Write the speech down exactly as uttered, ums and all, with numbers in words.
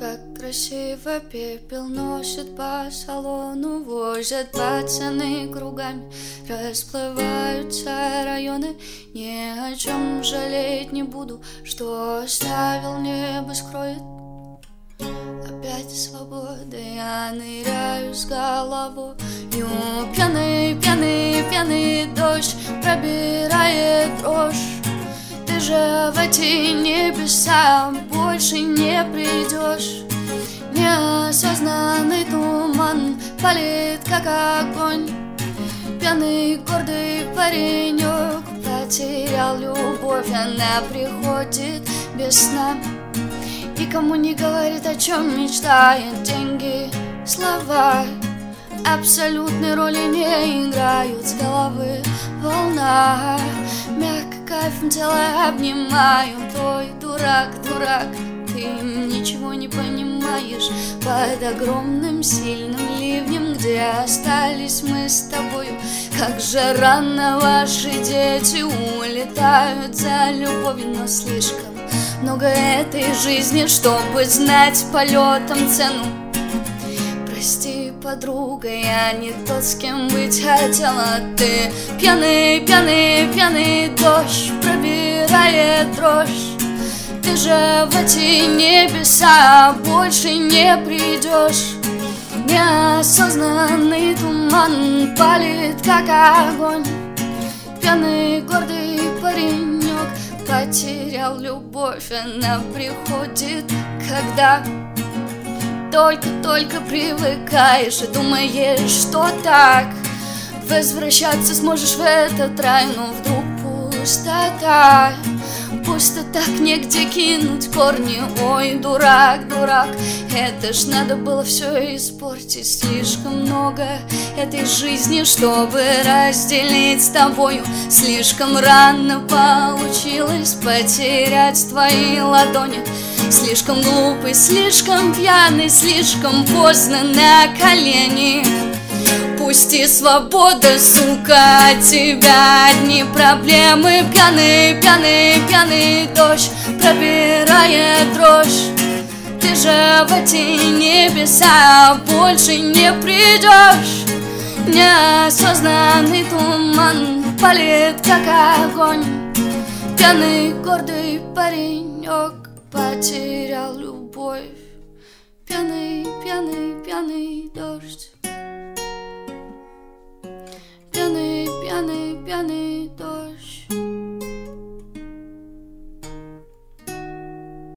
Как красиво пепел носит по салону, возят пацаны кругами, расплываются районы. Ни о чем жалеть не буду, что оставил, небо скроет. Опять свобода, я ныряю с головой. Пьяный, пьяный, пьяный дождь пробирает дрожь. Ты же в эти небеса больше не придешь. Неосознанный туман палит, как огонь. Пьяный, гордый паренек потерял любовь. Она приходит без сна, никому не говорит, о чем мечтает. Деньги, слова абсолютной роли не играют. С головы волна, мягко кайфом тело обнимаю. Твой дурак, дурак, ты ничего не понимаешь. Под огромным сильным ливнем, где остались мы с тобою, как же рано ваши дети улетают за любовью. Но слишком много этой жизни, чтобы знать полетом цену. Прости, подруга, я не тот, с кем быть хотела. Ты пьяный, пьяный, пьяный дождь пробирает дрожь. Ты же в эти небеса больше не придешь. Неосознанный туман палит, как огонь. Пьяный, гордый паренек потерял любовь. Она приходит, когда только-только привыкаешь и думаешь, что так возвращаться сможешь в этот рай. Но вдруг пустота, пусто так, негде кинуть корни. Ой, дурак, дурак, это ж надо было все испортить. Слишком много этой жизни, чтобы разделить с тобою. Слишком рано получилось потерять твои ладони. Слишком глупый, слишком пьяный, слишком поздно на колени. Пусти, свобода, сука, от тебя одни проблемы. Пьяный, пьяный, пьяный дождь пробирает дрожь. Ты же в эти небеса больше не придешь. Неосознанный туман палит, как огонь. Пьяный, гордый паренек потерял любовь. Пьяный, пьяный, пьяный дождь. Пьяный, пьяный, пьяный